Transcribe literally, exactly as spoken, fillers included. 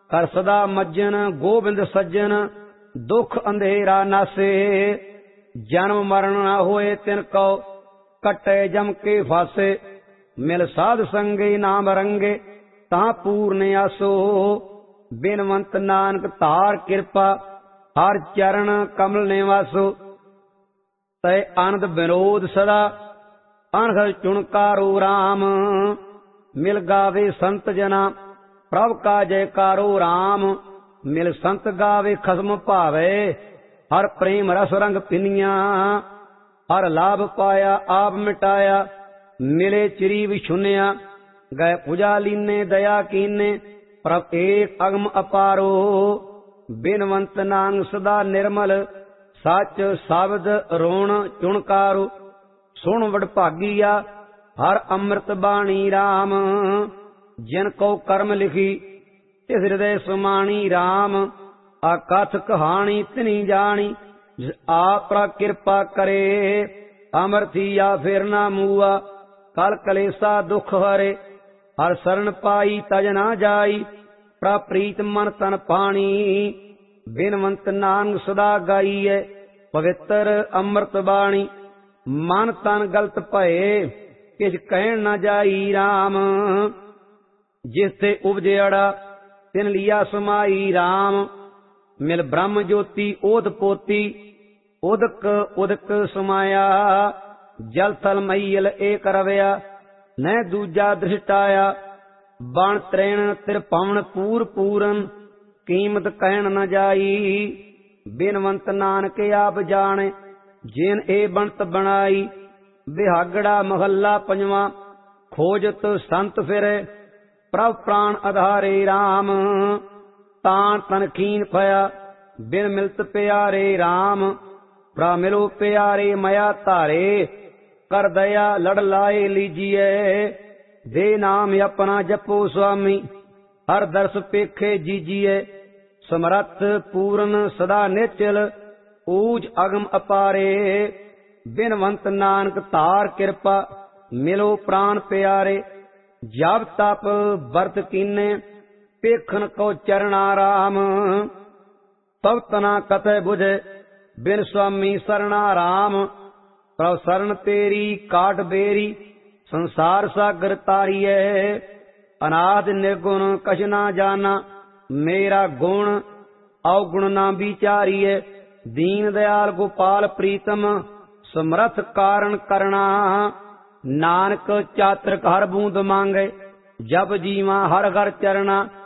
कर सदा मज्जन गोबिंद सज्जन दुख अंधेरा नासे। जन्म मरण ना होए तिन को कटे जम के फासे। मिल साध संगे नाम रंगे ता पूर्ण आसो। बिनवंत नानक तार कृपा हर चरण कमल निवासो। तय आनंद विनोद सदा अनहद चुनकारो राम। मिल गावे संत जना प्रभ का जयकारो राम। मिल संत गावे खसम भावे हर प्रेम रस रंग पिनिया। हर लाभ पाया आप मिटाया मिले चिरी विछुनिया। गए पूजा लीने दया कीने प्रभ एक अगम अपारो। बिनवंत नांग सदा निर्मल सच शब्द रोण चुनकारो। सुन वडभागीया हर अमृत बाणी राम। जिन को कर्म लिखी तिस हृदय सुमानी राम। अकथ कहानी तिनी जानी जिस आप कृपा करे। अमरथी या फिर ना मुआ कल कलेसा दुख हरे। हर शरण पाई तज ना जाई प्रप्रीत मन तन पानी। बिनवंत नानक सदा गाईए पवित्र अमृत बाणी। मन तन गलत भये किछ कहन न जाई राम। जिस ते उपजड़ा तिन लिया समाई राम। मिल ब्रह्म ज्योति ओत पोती उदक उदक समाया। जल थल मैयल एक रवया न दूजा दृष्टाया। बण त्रेण त्रिपवन पूर पूरन कीमत कहन न जाई। बिनवंत नानक आप जाने जिन ए बनत बनाई। बिहागड़ा महला पंजवा खोजत संत फिरे प्रभ प्राण आधारे राम। तान तन खीन पया बिन मिलत प्यारे राम। प्रा मिलो प्यारे मया धारे कर दया लड़ लाए लीजिए। दे नाम अपना जपो स्वामी हर दर्श पेखे जीजिए। समरथ पूर्ण सदा निचल ऊज अगम अपारे। बिनवंत नानक तार कृपा मिलो प्राण प्यारे। जब तप वर्त कीने पेखन को चरणा राम। तब तना कथे बुझे बिन स्वामी सरना राम। प्रभ शरण तेरी काट बेरी संसार सागर तारिये। अनाद निर्गुण कछ ना जाना मेरा गुण अवगुण ना विचारिये। दीन दयाल गोपाल प्रीतम समरथ कारण करना। नानक चातृक हर बूंद मांगे जब जीवा हर घर चरना।